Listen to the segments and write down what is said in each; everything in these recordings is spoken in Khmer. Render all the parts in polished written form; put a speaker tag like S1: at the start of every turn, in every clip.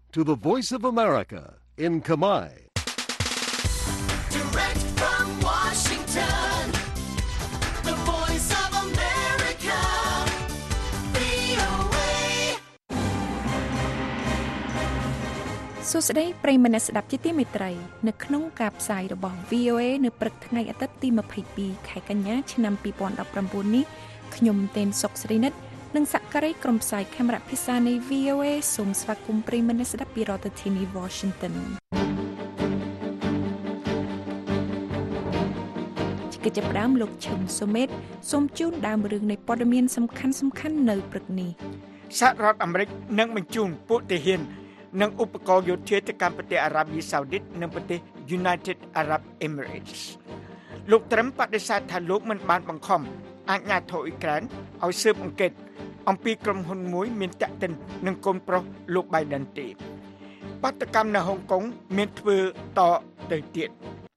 S1: to the Voice of America in Khmer.
S2: Direct from Washington, the Voice of America, VOA.
S3: សួស្តីប្រិយមិត្តអ្នកស្ដាប់ជាទីមេត្រីនៅក្នុងការផ្សាយរបស់ VOA នៅព្រឹកថ្ងៃអាទិត្យទី22ខែកញ្ញាឆ្នាំ2019នេះខ្ញុំទេនសុកស្រីនិតនិងសក្តិក្រុមផ្សាយខេមរៈភាសានៃ VOA សូមស្វាគមន៍ប្រិយមិត្តអ្នកស្ដាប់ពីរដ្ឋធានី Washington ជាចាប់ផ្ដើមលោកឈឹមសុមេតសូមជូនដើមរឿងនៃព័ត៌មានសំខាន់ៗនៅព្រឹកនេះ
S4: សហរដ្ឋអាមេរិកនឹងបញ្ជូនពួកទាហាននិងឧបករណ៍យោធាទៅកាន់ប្រទេសអារ៉ាប៊ីសាអូឌីតនិងប្រទេស United Arab Emirates លោកត្រឹមបដិសេធថាលោកមិនបានបង្ខំអាជ្ញាធរអ៊ុយក្រែនឲ្យស៊ើបអង្កេតអំពីក្រុមហ៊ុនមួយមានតាក់ទិននឹងកូនប្រុសលោក Biden ទេបាតុកម្មនៅហុងកុងមានធ្វើតទៅទៀត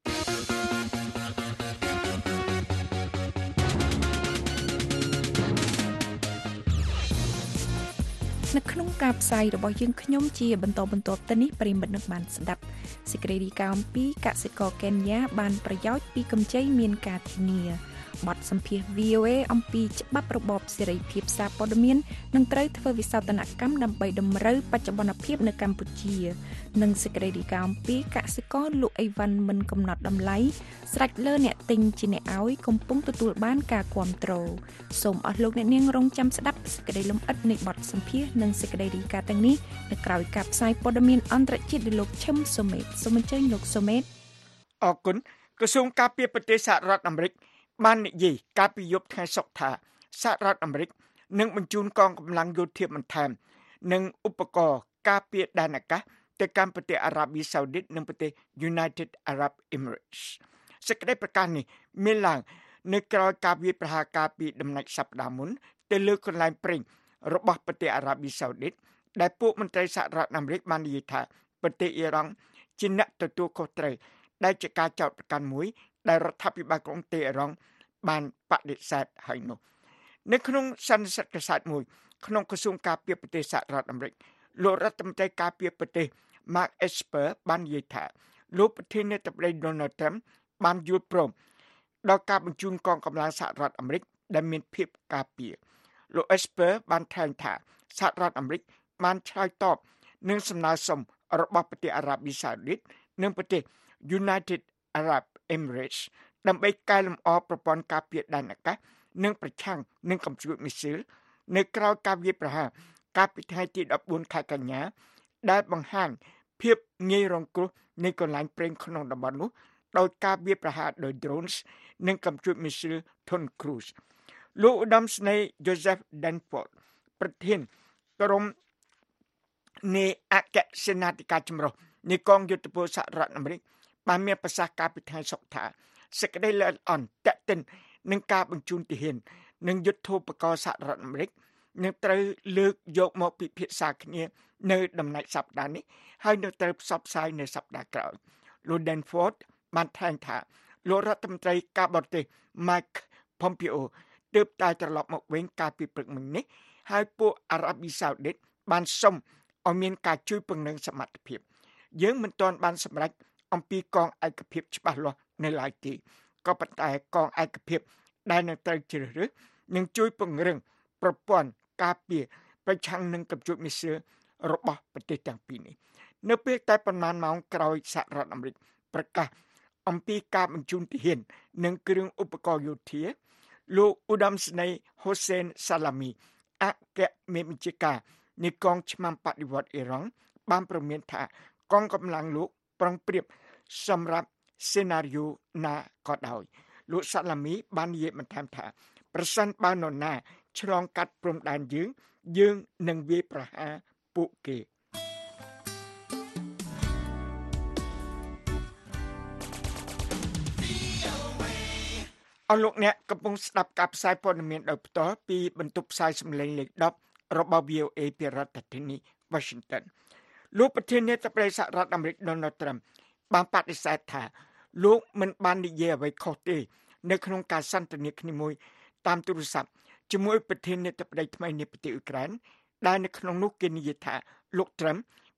S3: នៅក្នុងការផ្សាយរបស់យើងខ្ញុំជាបន្តទៅនេះប្រិមិត្តនឹងបានស្ដាប់សេចក្តីរាយការណ៍អំពីកសិករកេនយ៉ាបានប្រយោជន៍ពីកម្ចីមានការធានាបទសម្ភាសន៍ VOA អំពីច្បាប់របបសេរីភាពសារព័ត៌មាននឹងត្រូវធ្វើវិសោធនកម្មដើម្បីតម្រូវបច្ចុប្បន្នភាពនៅកម្ពុជានិងសេចក្តីរាយការណ៍អំពីកសិករលក់អីវ៉ាន់មិនកំណត់តម្លៃស្រេចលើអ្នកទិញជាអ្នកឲ្យកំពុងទទួលបានការគាំទ្រសូមអស់លោកអ្នកនាងរងចាំស្ដាប់សេចក្តីលម្អិតនៃបទសម្ភាសន៍និងសេចក្តីរាយការណ៍ទាំងនេះនៅក្រៅការផ្សាយព័ត៌មានអន្តរជាតិដោយលោកឈឹមសុមេតសូមអញ្ជើញលោកសុមេត
S4: អរគុណក្រសួងការពារប្រទេសសហរដ្ឋអាមេរិកបាននិយាយកាលពីយប់ថ្ងៃសុក្រថាសហរដ្ឋអាមេរិកនឹងបញ្ជូនកងកម្លាំងយោធាបន្ថែមនិងឧបករណ៍ការពារដែនអាកាសទៅកាន់ប្រទេសអារ៉ាប៊ីសាអូឌីតនិងប្រទេស United Arab Emirates សេចក្តីប្រកាសនេះមានឡើងនៅក្រោយការវាយប្រហារការពីដំណាច់សប្តាហ៍មុនទៅលើកន្លែងប្រេងរបស់ប្រទេសអារ៉ាប៊ីសាអូឌីតដែលពួកមន្ត្រីសហរដ្ឋអាមេរិកបាននិយាយថាប្រទេសអ៊ីរ៉ង់ជាអ្នកទទួលខុសត្រូវដែលជាការចោទប្រកាន់មួយដែលរដ្ឋាភិបាលក្រុងតេហេរ៉ង់បានបដិសេធហើយនោះនៅក្នុងសន្និសីទកាសែតមួយក្នុងក្រសួងការពារប្រទេសសហរដ្ឋអាមេរិកលោករដ្ឋមន្ត្រីការពារប្រទេស Mark Esper បាននិយាយថាលោកប្រធានាធិបតី Donald Trump បានយល់ព្រមដល់ការបញ្ជូនកងកម្លាំងសហរដ្ឋអាមេរិកដែលមានភាពការពារលោក Esper បានថ្លែងថាសហរដ្ឋអាមេរិកបានឆ្លើយតបនឹងសំណើសុំរបស់ប្រទេសអារ៉ាប៊ីសាអូឌីតនិងប្រទេស United Arab Emirates ដើម្បីកែលម្អប្រព័ន្ធការពារដែនអាកាសនិងប្រឆាំងនឹងកំពូលមីស៊ីលនៅក្រៅការវាយប្រហារកាលពីថ្ងៃទី14ខែកញ្ញាដែលបង្ហាញភាពងាយរងគ្រោះនៃកន្លែងប្រេងក្នុងតំបន់នោះដោយការវាយប្រហារដោយ drones និងកំពូលមីស៊ីល Tom Cruise លោកឧត្តមស្នេហ៍ Joseph Dunford ប្រធានក្រុមនៃអគ្គសេនាធិការចម្រុះនៃកងយុទ្ធពលសហរដ្ឋអាមេរិកបានមានប្រសាសន៍ការពីថ្ងៃសុក្រថាសេចក្តីល្អិតអន់តាក់ទិននឹងការបញ្ជូនទាហាននិងយុទ្ធោបករណ៍សហរដ្ឋអាមេរិកនឹងត្រូវលើកយកមកពិភាក្សាគ្នានៅដំណាច់សប្តាហ៍នេះហើយនឹងត្រូវផ្សព្វផ្សាយនៅសប្តាហ៍ក្រោយលោក Danford បានថ្លែងថាលោករដ្ឋមន្ត្រីការបរទេស Mike Pompeo ទើបតែត្រឡប់មកវិញកាលពីព្រឹកមិញនេះហើយពួកអារ៉ាប៊ីសាអូឌីតបានសុំឲ្យមានការជួយពង្រឹងសមត្ថភាពយើងមិនទាន់បានសម្រេចអំពីកងឯកភាពច្បាស់លាស់នៅឡើយទេក៏ប៉ុន្តែកងឯកភាពដែលនឹងត្រូវជ្រើសរើសនឹងជួយពង្រឹងប្រព័ន្ធការពារប្រឆាំងនឹងកំពូលមីស៊ីលរបស់ប្រទេសទាំងពីរនេះនៅពេលតែប៉ុន្មានម៉ោងក្រោយសហរដ្ឋអាមេរិកប្រកាសអំពីការបញ្ជូនទាហាននិងគ្រឿងឧបករណ៍យោធាលោកឧត្តមស្នេហ៍ Hossein Salami អគ្គមេបញ្ជាការនៃកងឆ្មាំបដិវត្តន៍អ៊ីរ៉ង់បានប្រមានថាកងកម្លាំងលោកប្រុងប្រៀបសម្រាប់សេណារីយ៉ូណាក៏ដោយលោកសាឡាមីបាននិយាយបន្ថែមថាប្រសិនបើនរណាឆ្លងកាត់ព្រំដែនយើងនឹងវាយប្រហារពួកគេអរលោកអ្នកកំពុងស្ដាប់ការផ្សាយព័ត៌មានដោយផ្ទាល់ពីបន្ទប់ផ្សាយសំឡេងលេខ10របស់ VOA ពីរដ្ឋធានី Washington លោកប្រធានាធិបតីសហរដ្ឋអាមេរិក Donald Trump បានបដិសេធថាលោកមិនបាននិយាយអ្វីខុសទេនៅក្នុងការសន្ទនាគ្នាមួយតាមទូរស័ព្ទជាមួយប្រធានាធិបតីថ្មីនៃប្រទេសអ៊ុយក្រែនដែលនៅក្នុងនោះគេនិយាយថាលោក Trump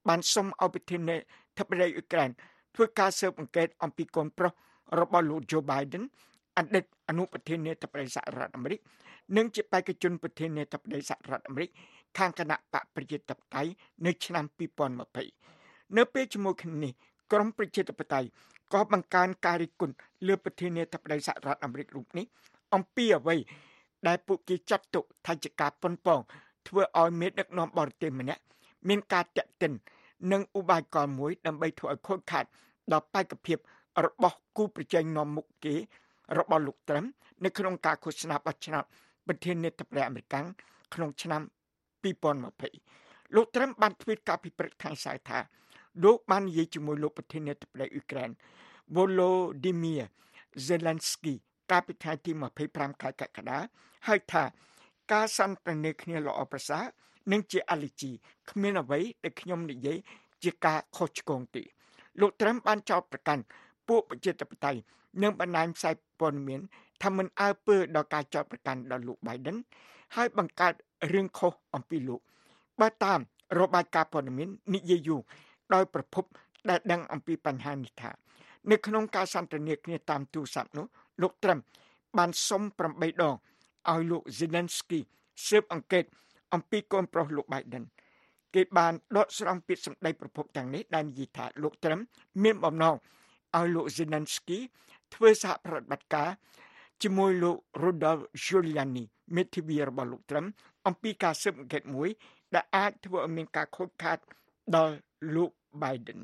S4: បានសុំឲ្យប្រធានាធិបតីអ៊ុយក្រែនធ្វើការស៊ើបអង្កេតអំពីកូនប្រុសរបស់លោក Joe Biden អតីតអនុប្រធានាធិបតីសហរដ្ឋអាមេរិកនិងជាបេក្ខជនប្រធានាធិបតីសហរដ្ឋអាមេរិកខាងគណៈបកប្រជាធិបតេយ្យនៅឆ្នាំ2020នៅពេលជាមួយគ្នានេះក្រមប្រជាធិបតេយ្យក៏បង្កើនការរិះគន់លើប្រធានាធិបតីសហរដ្ឋអាមេរិករូបនេះអំពីអ្វីដែលពួកគេចាត់ទុកថាជាការប៉ុនប៉ងធ្វើឲ្យមេដឹកនាំបរទេសម្នាក់មានការតាក់ទិននិងឧបាយកលមួយដើម្បីធ្វើឲ្យខូចខាតដល់បេក្ខភាពរបស់គូប្រជែងនាំមុខគេរបស់លោកត្រឹមនៅក្នុងការឃោសនាបោះឆ្នោតប្រធានាធិបតីអាមេរិកក្នុងឆ្នាំ2020លោកត្រឹមបានទ្វីតកាលពីព្រឹកថ្ងៃសៅរ៍ថាលោកបាននិយាយជាមួយលោកប្រធានាធិបតីអ៊ុយក្រែន Volodymyr Zelensky កាលពីថ្ងៃទី25ខែកក្កដាហើយថាការសន្ទនាគ្នាល្អប្រសើរនិងជាអាលីជីគ្មានអ្វីដែលខ្ញុំនិយាយជាការខុសឆ្គងទេលោកត្រឹមបានចោទប្រកាន់ពួកប្រជាធិបតេយ្យនិងបណ្ដាញផ្សាយព័ត៌មានថាមិនអើពើដល់ការចោទប្រកាន់ដល់លោក Biden ហើយបង្កើតរឿងខុសអំពីលោកបើតាមរបាយការណ៍ព័ត៌មាននិយាយយូរដោយប្រភពដែលដឹងអំពីបញ្ហានេះថានៅក្នុងការសន្ទនាគ្នាតាមទូរស័ព្ទនោះលោកត្រឹមបានសុំ8ដងឲ្យលោក Zelensky ស៊ើបអង្កេតអំពីកូនប្រុសលោក Biden គេបានដកស្រង់ពាក្យសម្ដីប្រភពទាំងនេះដែលនិយាយថាលោកត្រឹមមានបំណងឲ្យលោក Zelensky ធ្វើសហប្រតិបត្តិការជាមួយលោក Rudolph Giuliani មេធាវីរបស់លោកត្រឹមអំពីការស៊ើបអង្កេតមួយដែលអាចធ្វើឲ្យមានការខូចខាតដល់លោក Biden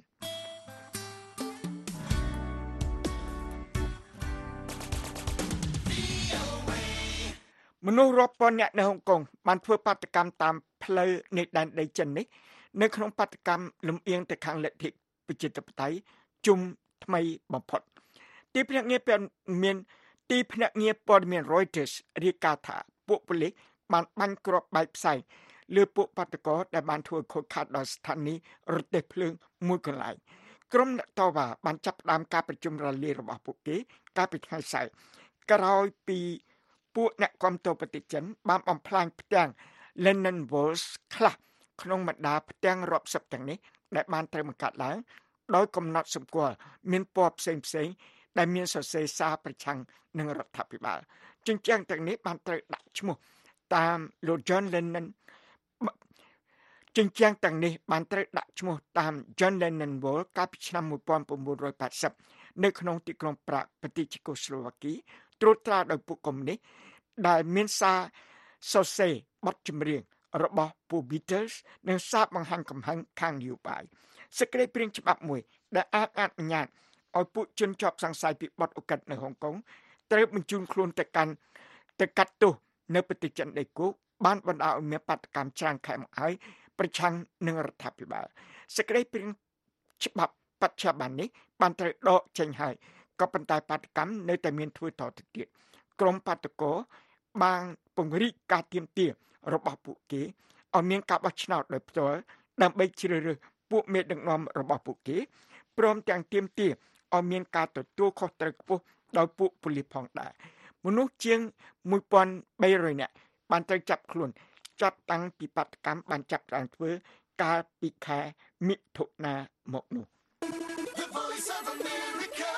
S4: មនុស្សរាប់ពាន់នាក់នៅហុងកុងបានធ្វើបាតកម្មតាមផ្លូវនៃដែនដីចិននេះនៅក្នុងបាតកម្មលំអៀងទៅខាងលទ្ធិប្រជាធិបតេយ្យជុំថ្មីបំផុតទីភ្នាក់ងារព័ត៌មាន Reuters រាយការណ៍ថាពួកប៉ូលីសបានបាញ់គ្រាប់បែកផ្សែងលើពួកបាតុករដែលបានធ្វើខូចខាតដល់ស្ថានីយរទេះភ្លើងមួយកន្លែងក្រុមអ្នកតវ៉ាបានចាប់ផ្ដើមការប្រជុំរលាយរបស់ពួកគេកាលពីថ្ងៃសៅរ៍ក្រោយពីពួកអ្នកគាំទ្រប្រទេសចិនបានបំផ្លាញផ្ទាំង Lenin Walls ខ្លះក្នុងបណ្ដាផ្ទាំងរាប់សិបទាំងនេះដែលបានត្រូវបង្កើតឡើងដោយកំណត់សម្គាល់មានពណ៌ផ្សេងៗដែលមានសរសេរសារប្រឆាំងនឹងរដ្ឋាភិបាលជញ្ជាំងទាំងនេះបានត្រូវដាក់ឈ្មោះតាមលោក John Lennon ជញ្ជាំងទាំងនេះបានត្រូវដាក់ឈ្មោះតាម John Lennon Wall កាលពីឆ្នាំ1980នៅក្នុងទីក្រុងប្រាកប្រទេសជេកូស្លូវ៉ាគីត្រួតត្រាដោយពួកកុម្មុយនីសដែលមានសារសរសេរបទចម្រៀងរបស់ពួក Beatles និងសារបង្ហាញកំហឹងខាងនយោបាយសេចក្តីព្រាងច្បាប់មួយដែលអាចអនុញ្ញាតឲ្យពួកជនជាប់សង្ស័យពីបទឧក្រិដ្ឋនៅហុងកុងត្រូវបញ្ជូនខ្លួនទៅកាត់ទោសនៅប្រទេសចិនដីគោកបានបណ្ដាលឲ្យមានបាតកម្មច្រើនខែមកហើយប្រឆាំងនឹងរដ្ឋាភិបាលសេចក្តីព្រាងច្បាប់បច្ចុប្បន្ននេះបានត្រូវដកចេញហើយក៏ប៉ុន្តែបាតកម្មនៅតែមានធ្វើតទៅទៀតក្រុមបាតកោបានពង្រីកការទាមទាររបស់ពួកគេឲ្យមានការបោះឆ្នោតដោយផ្ទាល់ដើម្បីជ្រើសរើសពួកមេដឹកនាំរបស់ពួកគេព្រមទាំងទាមទារឲ្យមានការទទួលខុសត្រូវខ្ពស់ដោយពួកប៉ូលីសផងដែរមនុស្សជាង 1,300 នាក់បានត្រូវចាប់ខ្លួនចាប់តាំងពីបាតកម្មបានចាប់ផ្ដើមធ្វើកាលពីខែមិថុនាមកនោះ
S2: The Voice of America,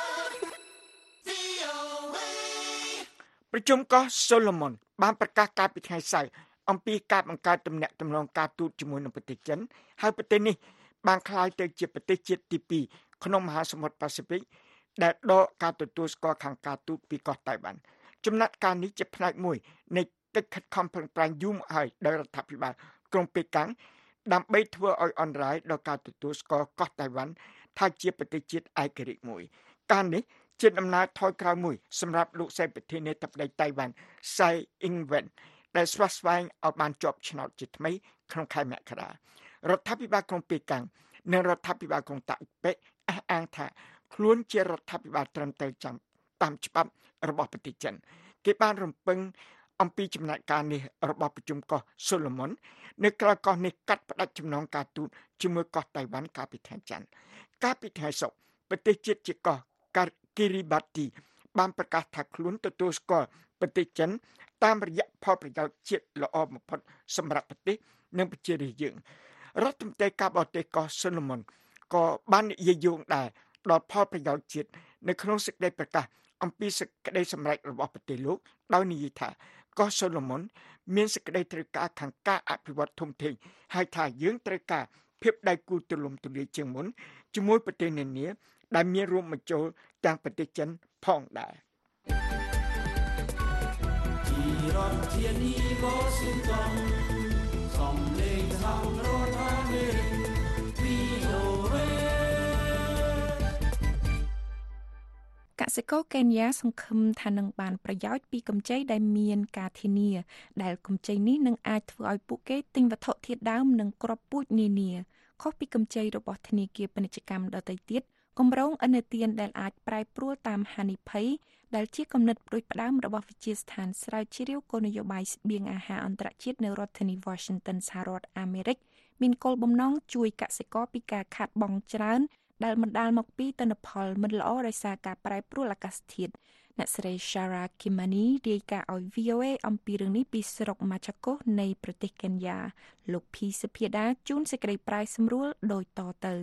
S2: VOA.
S4: ប្រជុំកោះ Solomon បានប្រកាសកាលពីថ្ងៃសៅរ៍អំពីការបង្កើតទំនាក់ទំនងការទូតជាមួយនឹងប្រទេសចិនហើយប្រទេសនេះបានក្លាយទៅជាប្រទេសជាតិទី2ក្នុងមហាសមុទ្រប៉ាស៊ីហ្វិកដែលដកការទទួលស្គាល់ខាងការទូតពីកោះតៃវ៉ាន់ចំណាត់ការនេះជាផ្នែកមួយនៃកិច្ចខិតខំប្រឹងប្រែងយូរមកហើយដោយរដ្ឋាភិបាលក្រុងប៉េកាំងដើម្បីធ្វើឲ្យអន្តរាយដល់ការទទួលស្គាល់កោះតៃវ៉ាន់ថាជាប្រទេសជាតិឯករាជ្យមួយការនេះជាដំណើរថយក្រោយមួយសម្រាប់លោកសេប្រធានាធិបតីតៃវ៉ាន់ Tsai Ing-wen ដែលស្វាស្វែងឲ្យបានជាប់ឆ្នោតជាថ្មីក្នុងខែមករារដ្ឋាភិបាលក្រុងប៉េកាំងនិងរដ្ឋាភិបាលក្រុងតាអ៊ីប៉េអះអាងថាខ្លួនជារដ្ឋាភិបាលត្រឹមត្រូវតាមច្បាប់របស់ប្រទេសចិនគេបានរំពឹងអំពីចំណាត់ការនេះរបស់ប្រជុំកោះ Solomon នៅក្រៅកោះនេះកាត់ផ្តាច់ចំណងការទូតជាមួយកោះតៃវ៉ាន់កាលពីថ្ងៃច័ន្ទកាលពីថ្ងៃសុក្រប្រទេសជាតិជាកោះ Kiribati បានប្រកាសថាខ្លួនទទួលស្គាល់ប្រទេសចិនតាមរយៈផលប្រយោជន៍ជាតិល្អបំផុតសម្រាប់ប្រទេសនិងប្រជារាស្ត្រយើងរដ្ឋមន្ត្រីការបរទេសកោះស៊ុនឡូមុនក៏បាននិយាយយោងដែរដល់ផលប្រយោជន៍ជាតិនៅក្នុងសេចក្តីប្រកាសអំពីសេចក្តីសម្រេចរបស់ប្រទេសលោកដោយនិយាយថាកោះស៊ុនឡូមុនមានសេចក្តីត្រូវការខាងការអភិវឌ្ឍធំធេងហើយថាយើងត្រូវការភាពដៃគូទូលំទូលាយជាងមុនជាមួយប្រទេសនានាដែលមានរួមបញ្ចូលទាំងប្រទេសចិនផងដែររដ្ឋធានី Washington សំឡេងសហរដ្ឋអាមេរិក VOA
S3: កសិករកេនយ៉ាសង្ឃឹមថានឹងបានប្រយោជន៍ពីកម្ចីដែលមានការធានាដែលកម្ចីនេះនឹងអាចធ្វើឲ្យពួកគេទិញវត្ថុធាតុដើមនិងគ្រាប់ពូជនានាខុសពីកម្ចីរបស់ធនាគារពាណិជ្ជកម្មដទៃទៀតគម្រោងឥណទានដែលអាចប្រែប្រួលតាមហានិភ័យដែលជាគំនិតផ្ដួចផ្ដើមរបស់វិទ្យាស្ថានស្រាវជ្រាវគោលនយោបាយស្បៀងអាហារអន្តរជាតិនៅរដ្ឋធានី Washington សហរដ្ឋអាមេរិកមានគោលបំណងជួយកសិករពីការខាតបង់ច្រើនដែលបណ្ដាលមកពីទិន្នផលមិនល្អដោយសារការប្រែប្រួលអាកាសធាតុអ្នកស្រី Shara Kimani រាយការណ៍ឲ្យ VOA អំពីរឿងនេះពីស្រុក Machakos នៃប្រទេសកេនយ៉ាលោកភីសុភាដាជូនសេចក្តីប្រាយសម្រួលដូចតទៅ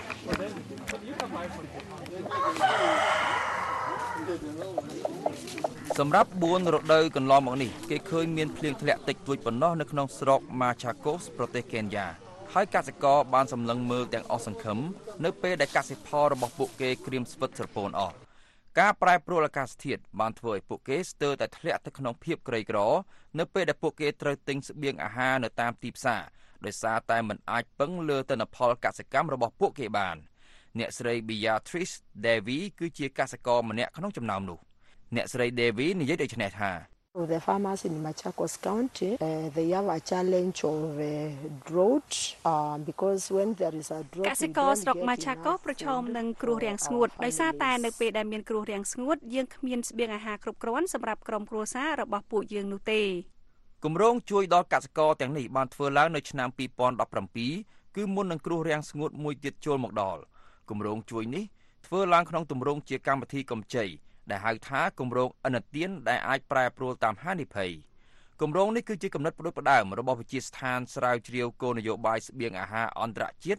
S5: សម្រាប់4រដូវកន្លងមកនេះគេឃើញមានភ្លៀងធ្លាក់តិចតួចប៉ុណ្ណោះនៅក្នុងស្រុក Machakos ប្រទេសកេនយ៉ាហើយកសិករបានសម្លឹងមើលទាំងអស់សង្ឃឹមនៅពេលដែលកសិផលរបស់ពួកគេក្រៀមស្វិតស្រពោនអស់ការប្រែប្រួលអាកាសធាតុបានធ្វើឲ្យពួកគេស្ទើរតែធ្លាក់ទៅក្នុងភាពក្រីក្រនៅពេលដែលពួកគេត្រូវទិញស្បៀងអាហារនៅតាមទីផ្សារដោយសារតែមិនអាចពឹងលើទិន្នផលកសិកម្មរបស់ពួកគេបានអ្នកស្រី Beatrice Devi គឺជាកសិករម្នាក់ក្នុងចំណោមនោះអ្នកស្រី Devi និយាយដូចនេះថា
S6: The farmers in Machakos County, they have a challenge of drought because when there is a drought
S7: កសិករស្រុក Machakos ប្រឈមនឹងគ្រោះរាំងស្ងួតដោយសារតែនៅពេលដែលមានគ្រោះរាំងស្ងួតយើងគ្មានស្បៀងអាហារគ្រប់គ្រាន់សម្រាប់ក្រុមគ្រួសាររបស់ពួកយើងនោះទេ
S5: គម្រោងជួយដល់កសិករទាំងនេះបានធ្វើឡើងនៅឆ្នាំ2017គឺមុននឹងគ្រោះរាំងស្ងួតមួយទៀតចូលមកដល់គម្រោងជួយនេះធ្វើឡើងក្នុងទម្រង់ជាកម្មវិធីកម្ចីដែលហៅថាគម្រោងឥណទានដែលអាចប្រែប្រួលតាមហានិភ័យគម្រោងនេះគឺជាគំនិតផ្ដួចផ្ដើមរបស់វិទ្យាស្ថានស្រាវជ្រាវគោលនយោបាយស្បៀងអាហារអន្តរជាតិ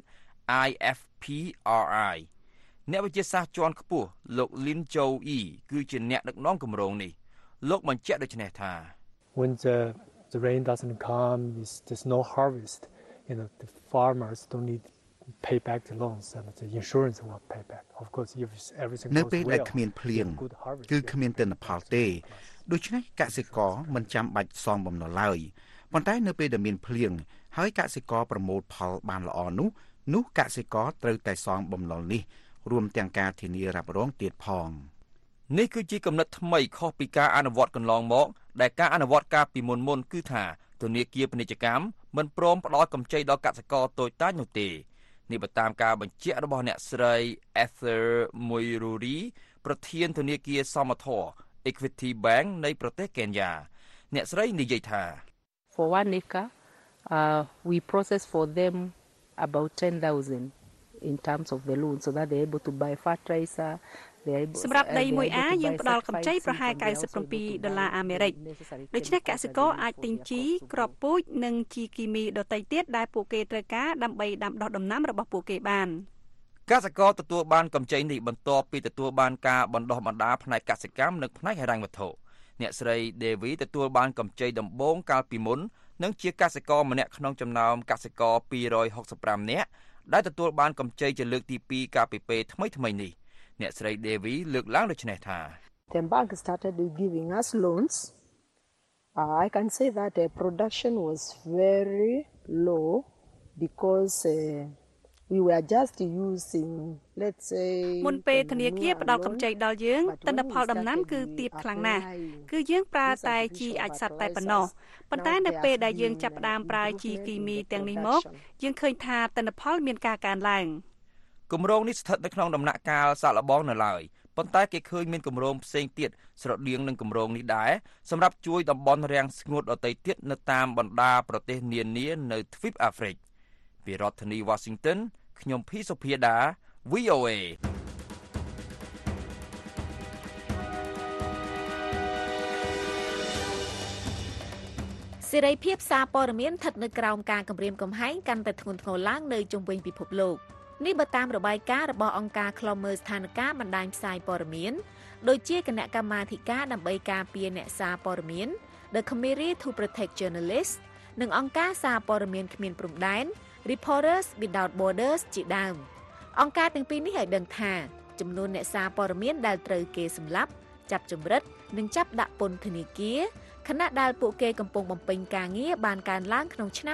S5: IFPRI អ្នកវិទ្យាសាស្ត្រជាន់ខ្ពស់លោក Lin Chou Yi គឺជាអ្នកដឹកនាំគម្រោងនេះលោកបញ្ជាក់ដូចនេះថា
S8: When the rain doesn't come, there's no harvest. The farmers don't need pay back the loans and the insurance will pay back. Of course, if everything goes well.
S9: នៅពេលដែលគ្មានភ្លៀងគឺគ្មានទិន្នផលទេដូច្នេះកសិករមិនចាំបាច់សងបំណុលឡើយប៉ុន្តែនៅពេលដែលមានភ្លៀងហើយកសិករប្រមូលផលបានល្អនោះកសិករត្រូវតែសងបំណុលនេះរួមទាំងការធានារ៉ាប់រងទៀតផង
S5: នេះគឺជាគំនិតថ្មីខុសពីការអនុវត្តកន្លងមកដែលការអនុវត្តកាលពីមុនគឺថាធនាគារពាណិជ្ជកម្មមិនព្រមផ្ដល់កម្ចីដល់កសិករតូចតាចនោះទេនេះបើតាមការបញ្ជាក់របស់អ្នកស្រី Esther Moiruri ប្រធានធនាគារសមធម៌ Equity Bank នៃប្រទេសកេនយ៉ាអ្នកស្រីនិយាយថា
S6: For 1 acre, we process for them about 10,000 in terms of the loan so that they're able to buy fertilizer
S7: សម្រាប់ដី 1A យើងផ្ដល់កម្ចីប្រហែល$97 អាមេរិកដូច្នេះកសិករអាចទិញជីគ្រាប់ពូជនិងជីគីមីដទៃទៀតដែលពួកគេត្រូវការដើម្បីដាំដុះដំណាំរបស់ពួកគេបានក
S5: សិករទទួលបានកម្ចីនេះបន្ទាប់ពីទទួលបានការបណ្ដុះបណ្ដាលផ្នែកកសិកម្មនិងផ្នែកហិរញ្ញវត្ថុអ្នកស្រី Devi ទទួលបានកម្ចីដំបូងកាលពីមុននិងជាកសិករម្នាក់ក្នុងចំណោមកសិករ265នាក់ដែលទទួលបានកម្ចីជាលើកទី2កាលពីពេលថ្មីនេះអ្នកស្រី Devi លើកឡើងដូចនេះថា
S6: The bank started giving us loans. I can say that the production was very low because we were just using let's say
S7: មុនពេលធនាគារផ្ដល់កម្ចីដល់យើងទិន្នផលដំណាំគឺទាបខ្លាំងណាស់គឺយើងប្រើតែជីអាចសត្វតែប៉ុណ្ណោះប៉ុន្តែនៅពេលដែលយើងចាប់ផ្ដើមប្រើជីគីមីទាំងនេះមកយើងឃើញថាទិន្នផលមានការកើនឡើង
S5: គម្រោងនេះស្ថិតនៅក្នុងដំណាក់កាលសាកល្បងនៅឡើយប៉ុន្តែគេឃើញមានគម្រោងផ្សេងទៀតស្រដៀងនឹងគម្រោងនេះដែរសម្រាប់ជួយតំបន់រាំងស្ងួតដទៃទៀតនៅតាមបណ្ដាប្រទេសនានានៅទ្វីបអាហ្វ្រិកពីរដ្ឋធានី Washington ខ្ញុំភីសុភាដា VOA
S3: ស
S10: សេរីភាពសារព័ត៌មានស្ថិតនៅក្រោមការគំរាមកំហែងកាន់តែធ្ងន់ធ្ងរឡើងនៅជុំវិញពិភពលោកនេះបើតាមរបាយការណ៍របស់អង្គការឃ្លាំមើលស្ថានភាពបណ្ដាញផ្សាយព័ត៌មានដូចជាគណៈកម្មាធិការដើម្បីការពារអ្នកសារព័ត៌មាន The Committee to Protect Journalists និងអង្គការសារព័ត៌មានគ្មានព្រំដែន Reporters Without Borders ជាដើមអង្គការទាំងពីរនេះឲ្យដឹងថាចំនួនអ្នកសារព័ត៌មានដែលត្រូវគេសម្លាប់ចាប់ចម្រិតនិងចាប់ដាក់ពន្ធនាគារខណៈដែលពួកគេកំពុងបំពេញការងារបានកើនឡើងក្នុងឆ្នាំ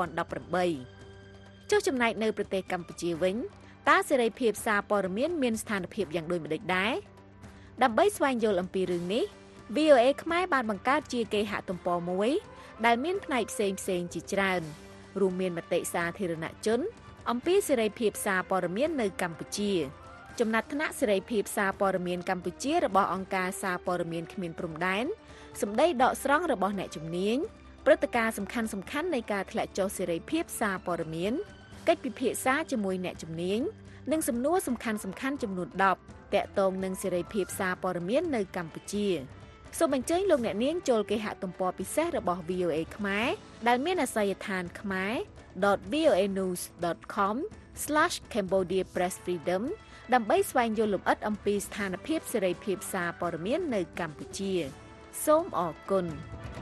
S10: 2018ចុះចំណែកនៅប្រទេសកម្ពុជាវិញតើសេរីភាពសារព័ត៌មានមានស្ថានភាពយ៉ាងដូចម្តេចដែរដើម្បីស្វែងយល់អំពីរឿងនេះ VOA ខ្មែរបានបង្កើតជាគេហទំព័រមួយដែលមានផ្នែកផ្សេងៗជាច្រើនរួមមានមតិសាធារណជនអំពីសេរីភាពសារព័ត៌មាននៅកម្ពុជាចំណាត់ថ្នាក់សេរីភាពសារព័ត៌មានកម្ពុជារបស់អង្គការសារព័ត៌មានគ្មានព្រំដែនសម្ដីដកស្រង់របស់អ្នកជំនាញព្រឹត្តិការណ៍សំខាន់ៗនៃការធ្លាក់ចុះសេរីភាពសារព័ត៌មានកិច្ចពិភាក្សាជាមួយអ្នកជំនាញនិងសំណួរសំខាន់ៗចំនួន10ទាក់ទងនឹងសេរីភាពសារព័ត៌មាននៅកម្ពុជាសូមអញ្ជើញលោកអ្នកនាងចូលគេហទំព័រពិសេសរបស់ VOA ខ្មែរដែលមានអាសយដ្ឋានkhmer.voanews.com/cambodiapressfreedom ដើម្បីស្វែងយល់លម្អិតអំពីស្ថានភាពសេរីភាពសារព័ត៌មាននៅកម្ពុជាសូមអរគុណ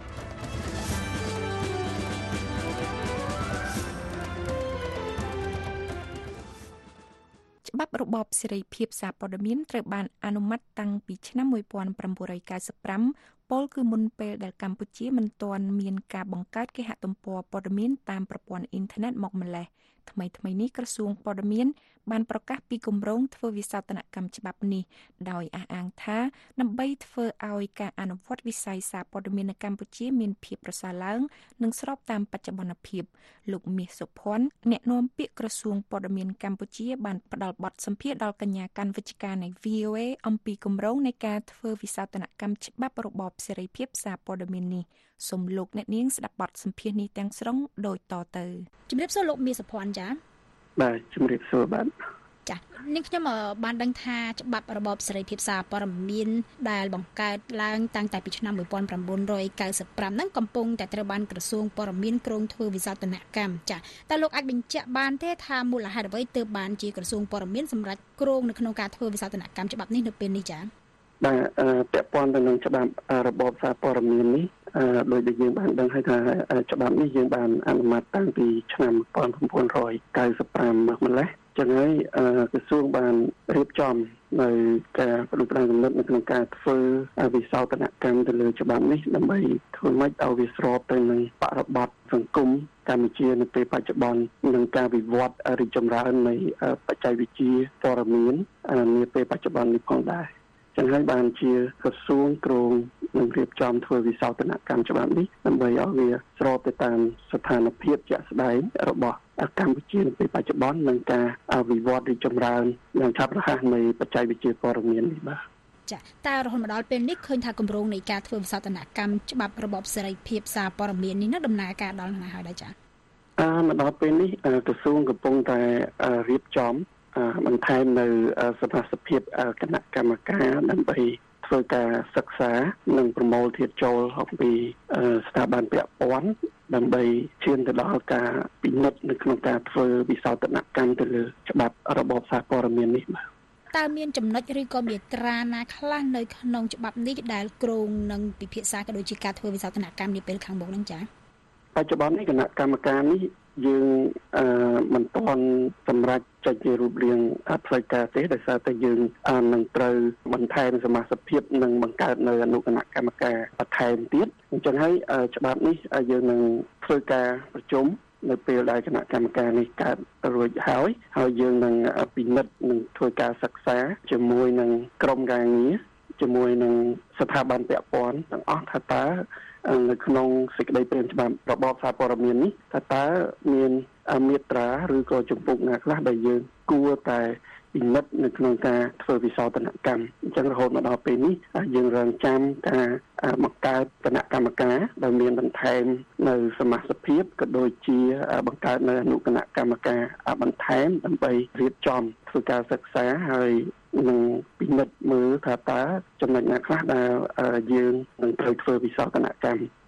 S10: ច្បាប់របបសេរីភាពសារព័ត៌មានត្រូវបានអនុម័តតាំងពីឆ្នាំ1995ពលគឺមុនពេលដែលកម្ពុជាមិនទាន់មានការបង្កើតគេហទំព័រព័ត៌មានតាមប្រព័ន្ធអ៊ីនធឺណិតមកម្ល៉េះថ្មីនេះក្រសួងព័ត៌មានបានប្រកាសពីគម្រោងធ្វើវិសោធនកម្មច្បាប់នេះដោយអះអាងថាដើម្បីធ្វើឲ្យការអនុវត្តវិស័យសារព័ត៌មាននៅកម្ពុជាមានភាពប្រសើរឡើងនិងស្របតាមបច្ចុប្បន្នភាពលោកមាសសុភ័ណ្ឌអ្នកនាំពាក្យក្រសួងព័ត៌មានកម្ពុជាបានផ្ដល់បទសម្ភាសន៍ដល់កញ្ញាកាន់វិជ្ជការនៃ VOA អំពីគម្រោងនៃការធ្វើវិសោធនកម្មច្បាប់របបសេរីភាពសារព័ត៌មាននេះសូមលោកអ្នកនាងស្ដាប់បទសម្ភាសន៍នេះទាំងស្រុងដូចតទៅ
S11: ជំរាបសួរលោកមាសសុភ័ណ្ឌចា៎
S12: បាទជំរាបសួរបាទ
S11: ចា៎នាងខ្ញុំបានដឹងថាច្បាប់របបសេរីភាពសារព័ត៌មានដែលបង្កើតឡើងតាំងតែពីឆ្នាំ1995ហ្នឹងកំពុងតែត្រូវបានក្រសួងព័ត៌មានគ្រោងធ្វើវិសោធនកម្មចា៎តើលោកអាចបញ្ជាក់បានទេថាមូលហេតុអ្វីទើបបានជាក្រសួងព័ត៌មានសម្រាប់គ្រោងនៅក្នុងការធ្វើវិសោធនកម្មច្បាប់នេះនៅពេលនេះចា៎
S12: បាទពាក់ព័ន្ធទៅនឹងច្បាប់របបសារព័ត៌មាននេះដោយដែលយើងបានដឹងហើយថាច្បាប់នេះយើងបានអនុម័តតាំងពីឆ្នាំ1995មកម្ល៉េះចឹងហើយក្រសួងបានរៀបចំនៅការបដិបត្តិកំណត់នៅក្នុងការធ្វើវិសោធនកម្មទៅលើច្បាប់នេះដើម្បីធ្វើម៉េចឲ្យវាស្របទៅនឹងបរិបទសង្គមកម្ពុជានៅពេលបច្ចុប្បន្ននិងការវិវត្តរីកចម្រើននៃបច្ចេកវិទ្យាព័ត៌មាននាពេលបច្ចុប្បន្ននេះផងដែរចឹងហើយបានជាក្រសួងគ្រោងនឹងរៀបចំធ្វើវិសោធនកម្មច្បាប់នេះដើម្បីឲ្យវាស្របទៅតាមស្ថានភាពជាក់ស្ដែងរបស់កម្ពុជានៅពេលបច្ចុប្បន្ននិងការវិវត្តរីកចម្រើនយ៉ាងឆាប់រហ័សនៃបច្ចេកវិទ្យាព័ត៌មាននេះបាទ
S11: ចាតើរហូតមកដល់ពេលនេះឃើញថាគម្រោងនៃការធ្វើវិសោធនកម្មច្បាប់របបសេរីភាពសារព័ត៌មាននេះនឹងដំណើរការដល់ណាហើយដែរចា
S12: មកដល់ពេលនេះក្រសួងកំពុងតែរៀបចំបន្ថែមនៅសមាជិកគណៈកម្មការដើម្បីធ្វើការសិក្សានិងប្រមូលធាតុចូលអំពីស្ថាប័នពាក់ព័ន្ធដើម្បីឈានទៅដល់ការពិនិត្យនៅក្នុងការធ្វើវិសោធនកម្មទៅលើច្បាប់របបសារព័ត៌មាននេះបាទ
S11: តើមានចំណុចឬក៏មាត្រាណាខ្លះនៅក្នុងច្បាប់នេះដែលគ្រោងនឹងពិភាក្សាក៏ដូចជាការធ្វើវិសោធនកម្មនាពេលខាងមុខនឹងចា៎
S12: បច្ចុប្បន្ននេះគណៈកម្មការនេះយើងមិនទាន់សម្រេចចេញជារូបរាងផ្លូវការទេដោយសារតែយើងនឹងត្រូវបន្ថែមសមាជិកនិងបង្កើតនៅអនុគណៈកម្មការបន្ថែមទៀតអញ្ចឹងហើយច្បាប់នេះយើងនឹងធ្វើការប្រជុំនៅពេលដែលគណៈកម្មការនេះកើតរួចហើយយើងនឹងពិនិត្យនិងធ្វើការសិក្សាជាមួយនឹងក្រុមការងារជាមួយនឹងស្ថាប័នពាក់ព័ន្ធទាំងអស់ថាតើនៅក្នុងសេចក្តីព្រាងច្បាប់របបសារព័ត៌មាននេះតើមានមាត្រាឬក៏ជំពូកណាខ្លះដែលយើងគួរតែពិនិត្យនៅក្នុងការធ្វើវិសោធនកម្មអញ្ចឹងរហូតមកដល់ពេលនេះយើងរងចាំការបង្កើតគណៈកម្មការដែលមានបន្ថែមនៅសមាជិកក៏ដូចជាបង្កើតនៅអនុគណៈកម្មការបន្ថែមដើម្បីរៀបចំធ្វើការសិក្សាហើយនឹងពិនិត្យមើលថាតើចំណុចណាខ្លះដែលយើងនឹងត្រូវធ្វើវិសោធនកម្ម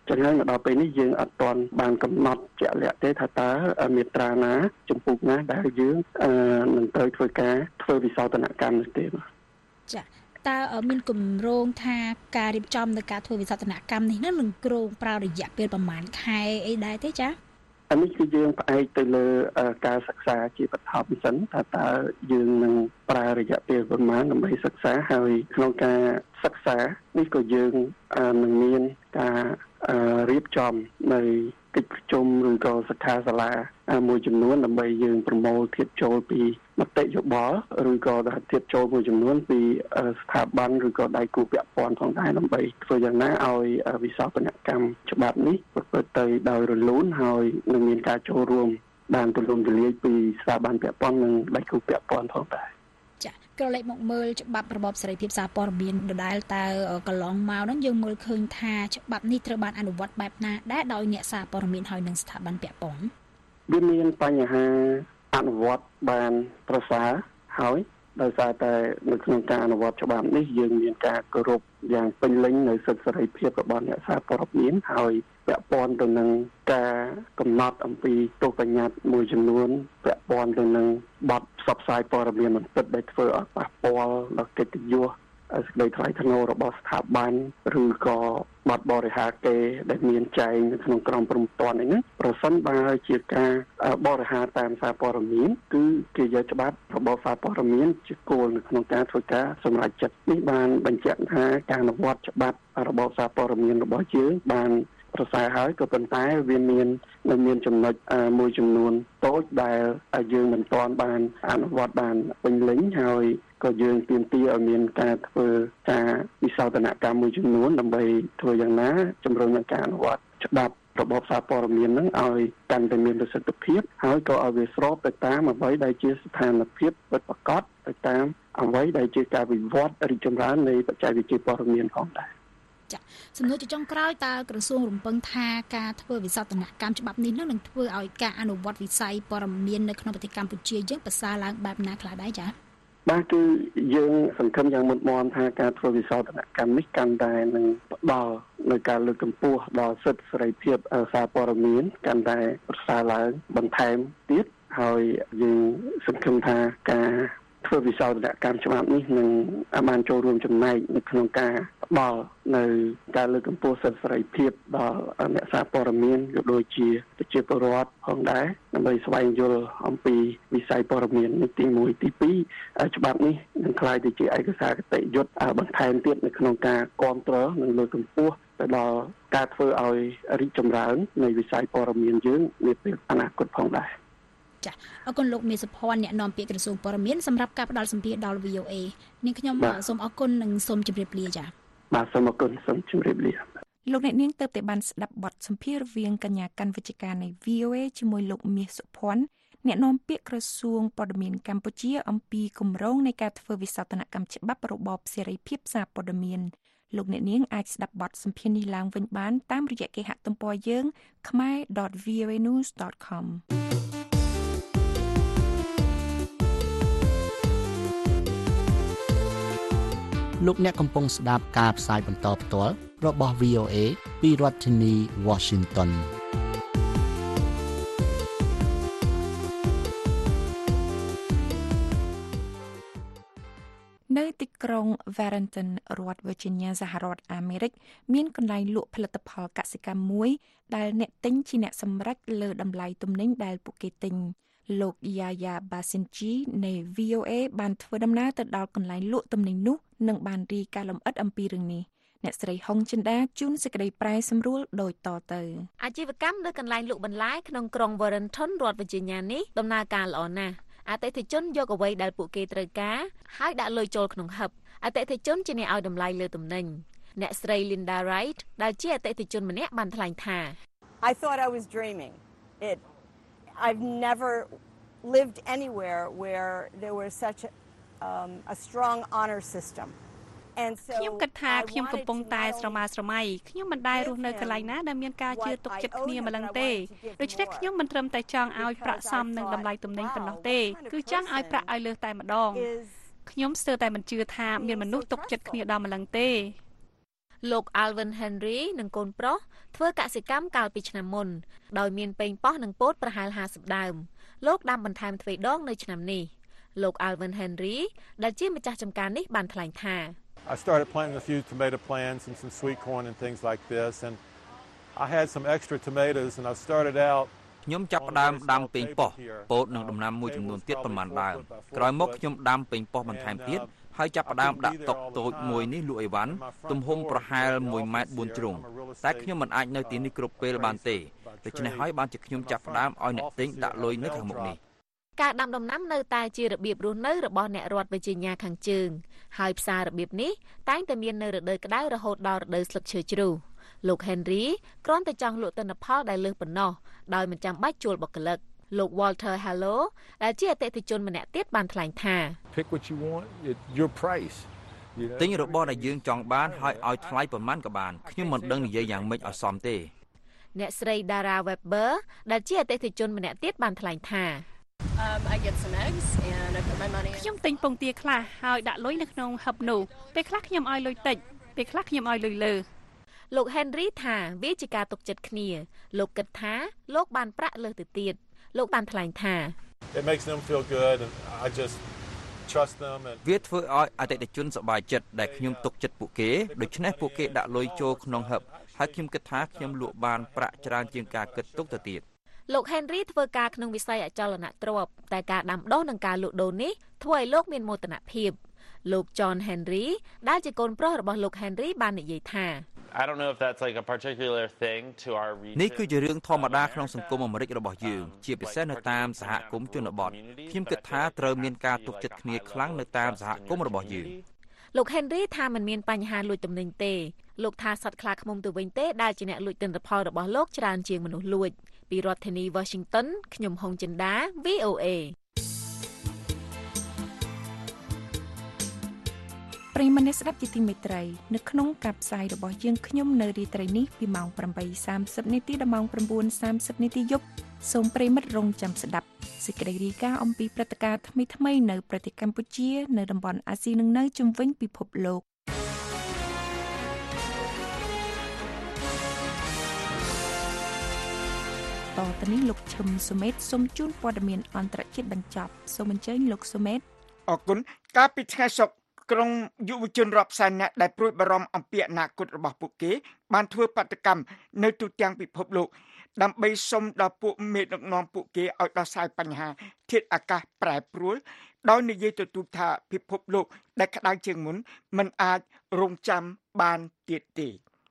S12: ចឹងហើយមកដល់ពេលនេះយើងអត់ទាន់បានកំណត់ជាក់លាក់ទេថាតើមាត្រាណាចំពោះណាដែលយើងនឹងត្រូវធ្វើវិសោធនកម្មនេះទេ
S11: ចាតើមានគម្រោងថាការរៀបចំនៃការធ្វើវិសោធនកម្មនេះនឹងគ្រោងប្រើរយៈពេលប្រហែលខែអីដែរទេចា
S12: អានេះគឺយើងផ្អែកទៅលើការសិក្សាជាបឋមសិនថាតើយើងនឹងប្រើរយៈពេលប្រមាណដើម្បីសិក្សាហើយក្នុងការសិក្សានេះក៏យើងនឹងមានការរៀបចំនៅកិច្ចប្រជុំឬក៏សិក្ខាសាលាមួយចំនួនដើម្បីយើងប្រមូលធាតុចូលពីមតិយោបល់ឬក៏ធាតុចូលមួយចំនួនពីស្ថាប័នឬក៏ដៃគូពាក់ព័ន្ធផងដែរដើម្បីធ្វើយ៉ាងណាឲ្យវិសោធនកម្មច្បាប់នេះប្រព្រឹត្តទៅដោយរលូនហើយនឹងមានការចូលរួមបានទូលំទូលាយពីស្ថាប័នពាក់ព័ន្ធនិងដៃគូពាក់ព័ន្ធផងដែរ
S11: ចាក្រឡេកមកមើលច្បាប់របបសេរីភាពសារព័ត៌មានដដែលតើកន្លងមកហ្នឹងយើងមើលឃើញថាច្បាប់នេះត្រូវបានអនុវត្តបែបណាដែរដោយអ្នកសារព័ត៌មានហើយនិងស្ថាប័នពាក់ព័ន្ធ
S12: វាមានបញ្ហាអនុវត្តបានប្រសើរហើយដោយសារតែនៅក្នុងការអនុវត្តច្បាប់នេះយើងមានការគោរពយ៉ាងពេញលេញនៅសិទ្ធិសេរីភាពរបស់អ្នកសារព័ត៌មានហើយពាក់ព័ន្ធទៅនឹងការកំណត់អំពីទោសបញ្ញត្តិមួយចំនួនពាក់ព័ន្ធទៅនឹងបទផ្សព្វផ្សាយព័ត៌មានមិនពិតដែលធ្វើឲ្យប៉ះពាល់ដល់កិត្តិយសសេចក្តីថ្លៃថ្នូររបស់ស្ថាប័នឬក៏បទបរិហាកេរដែលមានចែងនៅក្នុងក្រមព្រហ្មទណ្ឌនេះប្រសិនបើជាការបរិហាតាមសារព័ត៌មានគឺគេយកច្បាប់របបសារព័ត៌មានជាគោលនៅក្នុងការធ្វើការសម្រេចចិត្តនេះបានបញ្ជាក់ថាការអនុវត្តច្បាប់របបសារព័ត៌មានរបស់យើងបានប្រសើរហើយក៏ប៉ុន្តែវាមានចំណុចមួយចំនួនតូចដែលយើងមិនទាន់បានអនុវត្តបានពេញលេញហើយក៏យើងទាមទារឲ្យមានការធ្វើការវិសោធនកម្មមួយចំនួនដើម្បីធ្វើយ៉ាងណាជំរុញឲ្យការអនុវត្តច្បាប់របបសារព័ត៌មាននឹងឲ្យកាន់តែមានប្រសិទ្ធភាពហើយក៏ឲ្យវាស្របទៅតាមអ្វីដែលជាស្ថានភាពពិតប្រាកដទៅតាមអ្វីដែលជាការវិវត្តរីកចម្រើននៃបច្ចេកវិទ្យាព័ត៌មានផងដែរ
S11: ចាសំណួរចុងក្រោយតើក្រសួងរំពឹងថាការធ្វើវិសោធនកម្មច្បាប់នេះនឹងធ្វើឲ្យការអនុវត្តវិស័យព័ត៌មាននៅក្នុងប្រទេសកម្ពុជាយើងប្រសើរឡើងបែបណាខ្លះដែរចា
S12: បាទគឺយើងសង្ឃឹមយ៉ាងមុតមាំថាការធ្វើវិសោធនកម្មនេះកាន់តែនឹងផ្ដល់នៅការលើកកម្ពស់ដល់សិទ្ធិសេរីភាពសារព័ត៌មានកាន់តែប្រសើរឡើងបន្ថែមទៀតហើយយើងសង្ឃឹមថាការធ្វើវិសោធនកម្មច្បាប់នេះនឹងបានចូលរួមចំណែកនៅក្នុងការផ្ដល់នៅការលើកកម្ពស់សិទ្ធិសេរីភាពដល់អ្នកសារព័ត៌មានក៏ដូចជាប្រជាពលរដ្ឋផងដែរដើម្បីស្វែងយល់អំពីវិស័យព័ត៌មាននេះទី1ទី2ច្បាប់នេះនឹងក្លាយទៅជាឯកសារគតិយុត្តបន្ថែមទៀតនៅក្នុងការគ្រប់គ្រងនិងលើកកម្ពស់ទៅដល់ការធ្វើឲ្យរីកចម្រើននៃវិស័យព័ត៌មានយើងនាពេលអនាគតផងដែរ
S11: ចាអរគុណលោកមេសុភ័ណ្ឌអ្នកនាំពាក្យក្រសួងព័ត៌មានសម្រាប់ការផ្ដល់សម្ភារដល់ VOA នាងខ្ញុំសូមអរគុណនិងសូមជម្រាបលាចា
S12: បាទសូមអរគុណសូមជម្រាបលា
S3: លោកអ្នកនាងទើបតែបានស្ដាប់បទសម្ភាររវាងកញ្ញាកាន់វិជ្ជការនៃ VOA ជាមួយលោកមាសសុភ័ណ្ឌអ្នកនាំពាក្យក្រសួងព័ត៌មានកម្ពុជាអំពីគម្រោងនៃការធ្វើវិសោធនកម្មច្បាប់របបសេរីភាពសារព័ត៌មានលោកអ្នកនាងអាចស្ដាប់បទសម្ភារនេះឡើងវិញបានតាមរយៈគេហទំព័រយើង khmer.voanews.com
S13: លោកអ្នកកំពុងស្ដាប់ការផ្សាយបន្តផ្ទាល់របស់ VOA ពីរដ្ឋធានី Washington
S3: នៅទីក្រុង Warrenton រដ្ឋ Virginia សហរដ្ឋអាមេរិកមានកន្លែងលក់ផលិតផលកសិកម្មមួយដែលអ្នកទិញជាអ្នកសម្រេចលើតម្លៃទំនិញដែលពួកគេទិញលោកយ៉ាយ៉ាបាស៊ីនជីនៃ VOA បានធ្វើដំណើរទៅដល់កន្លែងលក់ទំនិញនោះនិងបានរាយការណ៍លម្អិតអំពីរឿងនេះអ្នកស្រីហុងចិន្តាជួនសេចក្តីប្រែសម្រួលដូចតទៅ
S10: អាជីវកម្មនៅកន្លែងលក់បន្លែក្នុងក្រុង Warrenton រដ្ឋ Virginia នេះដំណើរការល្អណាស់អតិថិជនយកអ្វីដែលពួកគេត្រូវការហើយដាក់លុយចូលក្នុងហឹបអតិថិជនជាអ្នកឲ្យតម្លៃលើទំនិញអ្នកស្រី Linda Wright ដែលជាអតិថិជនម្នាក់បានថ្លែងថា
S14: I thought I was dreaming. I've never lived anywhere where there was such a strong honor system.
S7: ខ្ញុំគិតថាខ្ញុំកំពុងតែស្រមើស្រមៃខ្ញុំមិនដែលរស់នៅកន្លែងណាដែលមានការជឿទុកចិត្តគ្នាម្លឹងទេដូច្នេះខ្ញុំមិនត្រឹមតែចង់ឲ្យប្រាក់សមនឹងតម្លៃទំនិញប៉ុណ្ណោះទេគឺចង់ឲ្យប្រាក់ឲ្យលើសតែម្ដងខ្ញុំស្ទើរតែមិនជឿថាមានមនុស្សទុកចិត្តគ្នាដល់ម្លឹងទេ
S10: លោក Alvin Henry និងកូនប្រុសធ្វើកសិកម្មកាលពីឆ្នាំមុនដោយមានប៉េងប៉ោះនិងពោតប្រហែល50ដើមលោកដាំបន្ថែមទ្វេដងនៅឆ្នាំនេះលោក Alvin Henry ដែលជាម្ចាស់ចម្ការនេះបានថ្លែងថា
S15: I started planting a few tomato plants and some sweet corn and things like this and I had some extra tomatoes and I started out
S5: ខ្ញុំចាប់ផ្ដើមដាំប៉េងប៉ោះពោតនិងដំណាំមួយចំនួនទៀតប្រមាណដើមក្រោយមកខ្ញុំដាំប៉េងប៉ោះបន្ថែមទៀតហើយចាប់ផ្ដើមដាក់តុតូចមួយនេះលក់អីវ៉ាន់ទំហំប្រហែល1.4 ម៉ែត្រជ្រុងតែខ្ញុំមិនអាចនៅទីនេះគ្រប់ពេលបានទេដូច្នេះហើយបានជាខ្ញុំចាប់ផ្ដើមឲ្យអ្នកទិញដាក់លុយនៅខាងមុខនេះ
S10: ការដាំដំណាំនៅតែជារបៀបរស់នៅរបស់អ្នករដ្ឋវិជ្ជាញាខាងជើងហើយផ្សាររបៀបនេះតែងតែមាននៅរដូវក្តៅរហូតដល់រដូវស្លឹកឈើជ្រុះលោក Henry គ្រាន់តែចង់លក់ទិន្នផលដែលលើសប៉ុណ្ណោះដោយមិនចាំបាច់ជួលបុគ្គលិកលោក Walter Hallo ដែលជាអតិថិជនម្នាក់ទៀតបានថ្លែងថា
S15: Pick what you want, your price.
S5: ទិញរបស់ដែលយើងចង់បានហើយឲ្យថ្លៃប៉ុន្មានក៏បានខ្ញុំមិនដឹងនិយាយយ៉ាងម៉េចឲ្យសមទេ
S10: អ្នកស្រី Dara Weber ដែលជាអតិថិជនម្នាក់ទៀតបានថ្លែងថា
S16: I get some eggs and I put my money in.
S7: ខ្ញុំទិញពងទាខ្លះហើយដាក់លុយនៅក្នុងហឹបនោះពេលខ្លះខ្ញុំឲ្យលុយតិចពេលខ្លះខ្ញុំឲ្យលុយលើ
S10: លោក Henry ថាវាជាការទុកចិត្តគ្នាលោកគិតថាលោកបានប្រាក់លើសទៅទៀតលោកបានថ្លែងថា
S15: It makes them feel good and I just trust them and
S5: វាធ្វើឲ្យអតិថិជនសប្បាយចិត្តដែលខ្ញុំទុកចិត្តពួកគេដូច្នេះពួកគេដាក់លុយចូលក្នុងហឹបហើយខ្ញុំគិតថាខ្ញុំលក់បានប្រាក់ច្រើនជាងការគិតទុកទៅទៀត
S10: លោក Henry ធ្វើការក្នុងវិស័យអចលនទ្រព្យតែការដាំដុះនិងការលក់ដូរនេះធ្វើឲ្យលោកមានមោទនភាពលោក John Henry ដែលជាកូនប្រុសរបស់លោក Henry បាននិយាយថា
S17: I don't know if that's like a particular thing to our region
S5: នេះគឺជារឿងធម្មតាក្នុងសង្គមអាមេរិករបស់យើងជាពិសេសនៅតាមសហគមន៍ជនបទខ្ញុំគិតថាត្រូវមានការទុកចិត្តគ្នាខ្លាំងនៅតាមសហគមន៍របស់យើង
S10: លោក Henry ថាมันមានបញ្ហាលួចទំនិញទេលោកថាសត្វខ្លាឃ្មុំទៅវិញទេដែលជាអ្នកលួចទិន្នផលរបស់លោកច្រើនជាងមនុស្សលួចពីរដ្ឋធានី Washington ខ្ញុំហុងចិន្តា VOA
S3: ប្រិយមិត្តអ្នកស្ដាប់ជាទីមេត្រីនៅក្នុងការផ្សាយរបស់យើងខ្ញុំនៅរាត្រីនេះពីម៉ោង 8:30 នាទីដល់ម៉ោង 9:30 នាទីយប់សូមប្រិយមិត្តរងចាំស្ដាប់សេចក្តីរាយការណ៍អំពីព្រឹត្តិការណ៍ថ្មីៗនៅប្រទេសកម្ពុជានៅតំបន់អាស៊ីនិងនៅជុំវិញពិភពលោកតទៅនេះលោកឈឹមសុមេតសូមជូនព័ត៌មានអន្តរជាតិបញ្ចប់សូមអញ្ជើញលោកសុមេត
S4: អរគុណកាលពីថ្ងៃសុក្រក្រុមយុវជនរាប់សែននាក់ដែលព្រួយបារម្ភអំពីអនាគតរបស់ពួកគេបានធ្វើបាតកម្មនៅទូទាំងពិភពលោកដើម្បីសុំដល់ពួកមេដឹកនាំពួកគេឲ្យដោះស្រាយបញ្ហាធាតុអាកាសប្រែប្រួលដោយនិយាយទទូចថាពិភពលោកដែលក្តៅជាងមុនមិនអាចរងចាំបានទៀតទេ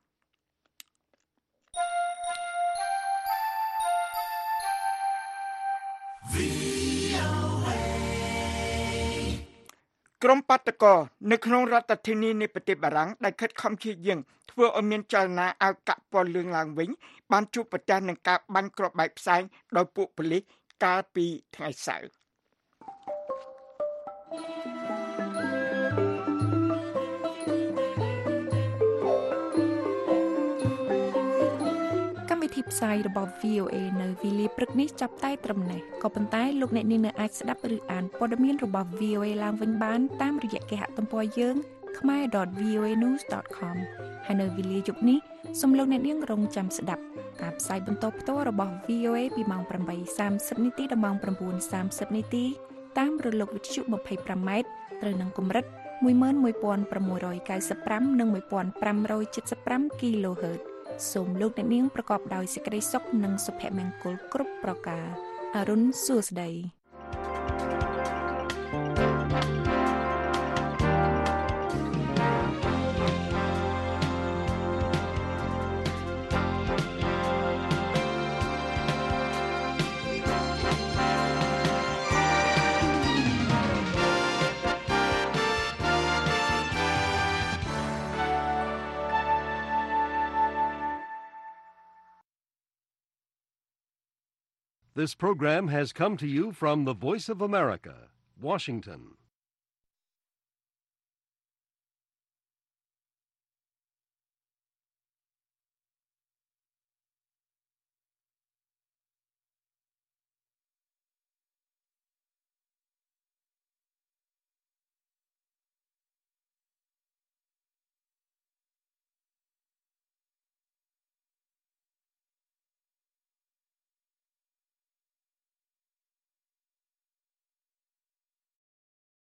S4: ក្រុមបាតកោនៅក្នុងរដ្ឋធានីនៃប្រទេសបារាំងដែលខិតខំព្យាយាមធ្វើឲ្យមានចលនាអាវកាក់ពណ៌លឿងឡើងវិញបានជួបប្រទះនឹងការបាញ់គ្រាប់បែកផ្សែងដោយពួកប៉ូលីសកាលពីថ្ងៃសៅរ៍
S3: វិធីផ្សាយរបស់ VOA នៅវេលាព្រឹកនេះចាប់តែត្រឹមនេះក៏ប៉ុន្តែលោកអ្នកនាងនៅអាចស្ដាប់ឬអានព័ត៌មានរបស់ VOA ឡើងវិញបានតាមរយៈគេហទំព័រយើង khmer.voanews.com ហើយនៅវេលាយប់នេះសូមលោកអ្នកនាងរងចាំស្ដាប់ការផ្សាយបន្តផ្ទាល់របស់ VOA ពីម៉ោង 8:30 នាទីដល់ម៉ោង 9:30 នាទីតាមរលកវិទ្យុ 25 ម៉ែត្រត្រូវនឹងកម្រិត 11695 និង 1575 kHzសូមលោកអ្នកនាងប្រកបដោយសេចក្តីសុខនិងសុភមង្គលគ្រប់ប្រការអរុនសួស្តី
S1: This program has come to you from the Voice of America, Washington.